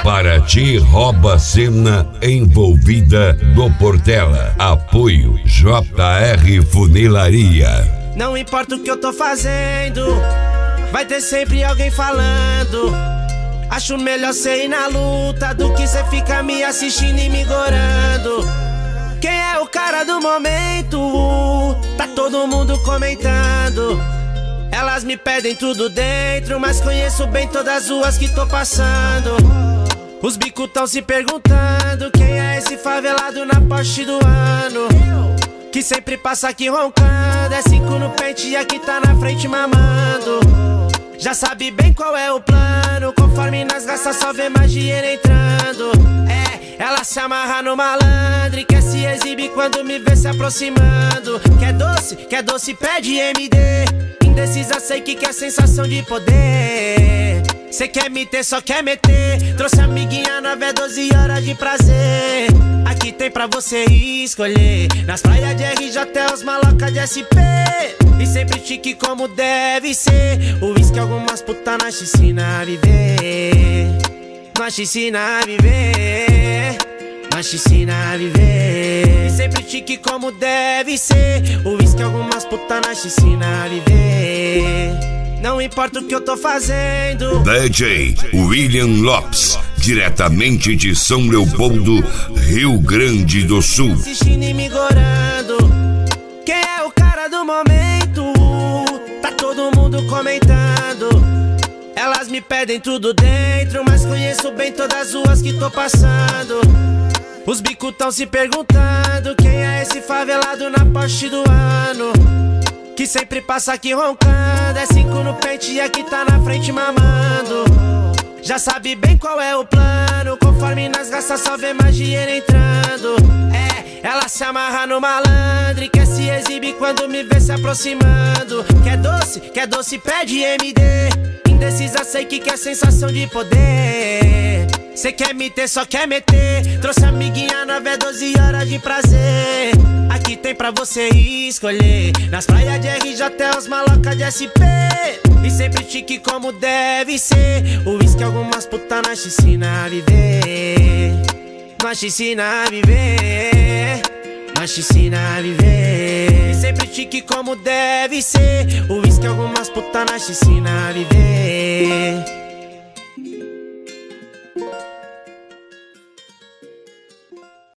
Paraty rouba cena envolvida do Portela. Apoio JR Funilaria. Não importa o que eu tô fazendo, vai ter sempre alguém falando. Acho melhor cê ir na luta do que cê ficar me assistindo e me gorando. Quem é o cara do momento? Tá todo mundo comentando. Elas me pedem tudo dentro, mas conheço bem todas as ruas que tô passando. Os bicos tão se perguntando quem é esse favelado na Porsche do ano, que sempre passa aqui roncando. É 5 no pente e aqui tá na frente mamando. Já sabe bem qual é o plano, conforme nós gasta só vê mais dinheiro entrando. Ela se amarra no malandro e quer se exibir quando me vê se aproximando. Quer doce, pede MD. Indecisa, sei que quer sensação de poder. Cê quer me ter, só quer meter. Trouxe amiguinha nova, é 12 horas de prazer. Aqui tem pra você escolher. Nas praias de RJ até os maloca de SP. E sempre chique como deve ser. O uísque algumas putas nós te ensina a viver. Nós te ensina a viver. Nós te ensina a viver. E sempre chique como deve ser. O uísque algumas putas nós te ensina a viver. Não importa o que eu tô fazendo. DJ William Lopes, diretamente de São Leopoldo, Rio Grande do Sul. Assistindo e me gorando. Quem é o cara do momento? Tá todo mundo comentando. Elas me pedem tudo dentro, mas conheço bem todas as ruas que tô passando. Os bicos tão se perguntando quem é esse favelado na Porsche do ano, que sempre passa aqui roncando. É 5 no pente e aqui tá na frente mamando. Já sabe bem qual é o plano, conforme nós gasta só vê mais dinheiro entrando. Ela se amarra no malandro e quer se exibir quando me vê se aproximando. Quer doce, pede MD. Indecisa, sei que quer sensação de poder. Cê quer me ter, só quer meter. Trouxe amiguinha nova, é 12 horas de prazer. Aqui tem pra você escolher. Nas praias de RJ até os maloca de SP. E sempre chique como deve ser. O uísque algumas putas nós te ensina a viver. Nós te ensina a viver. Nós te ensina a viver. E sempre chique como deve ser. O uísque algumas putas nós te ensina a viver.